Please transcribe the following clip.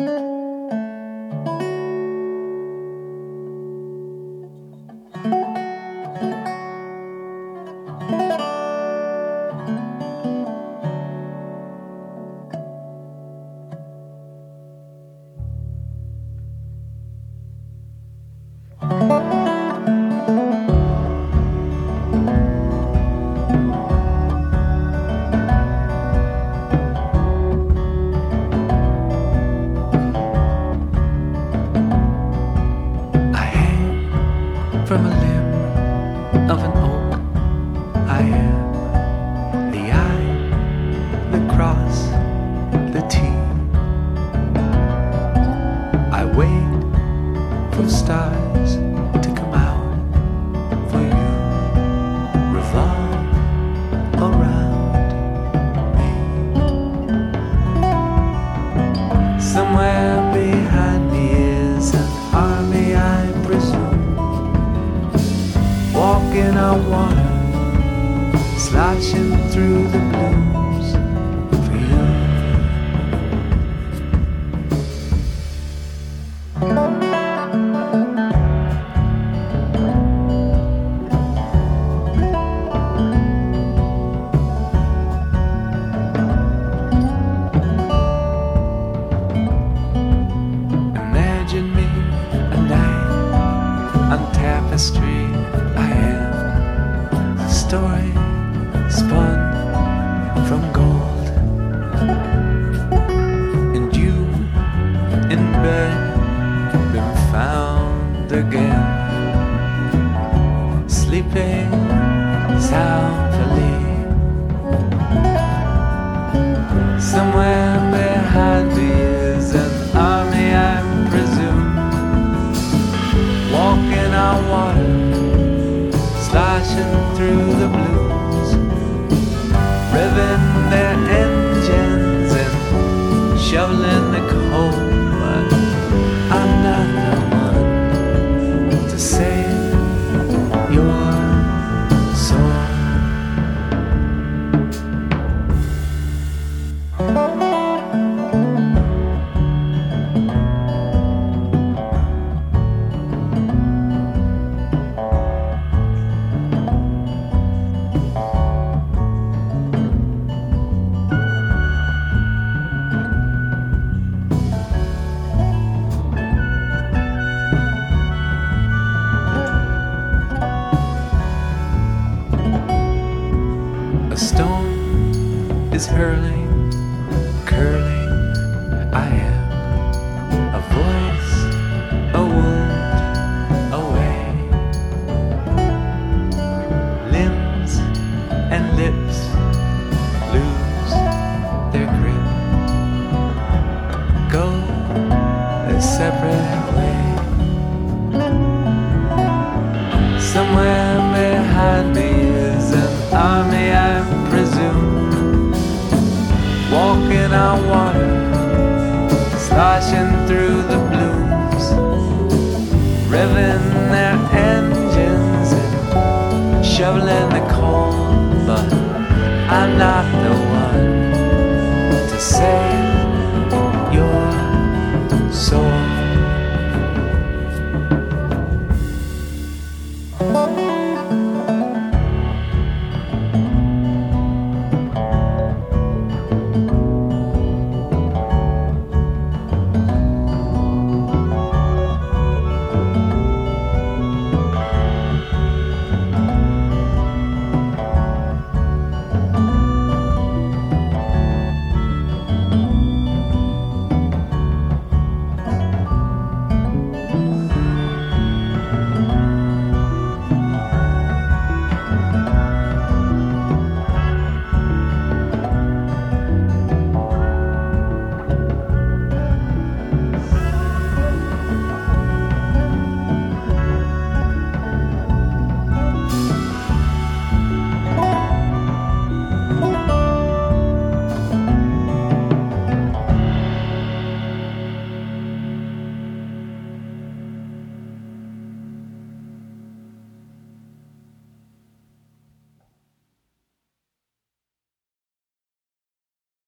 From a limb of an oak, I am the I, the cross, the T. I wait for stars to come out, for you revolve around me. Somewhere behind me is an army, I presume, walking on water, sloshing through the blues for you. Imagine me a night on tapestry. I am a story spun from gold, and you in bed been found again, sleeping soundly. Somewhere behind me is an army, I presume, walking on water, sloshing through the blues, revving their engines and shoveling the coal. But I'm not the one to save your soul. A stone is hurling, curling. I am a voice, a wound away. Limbs and lips lose their grip, go a separate way. Somewhere behind me is an army, I presume, walking on water, sloshing through the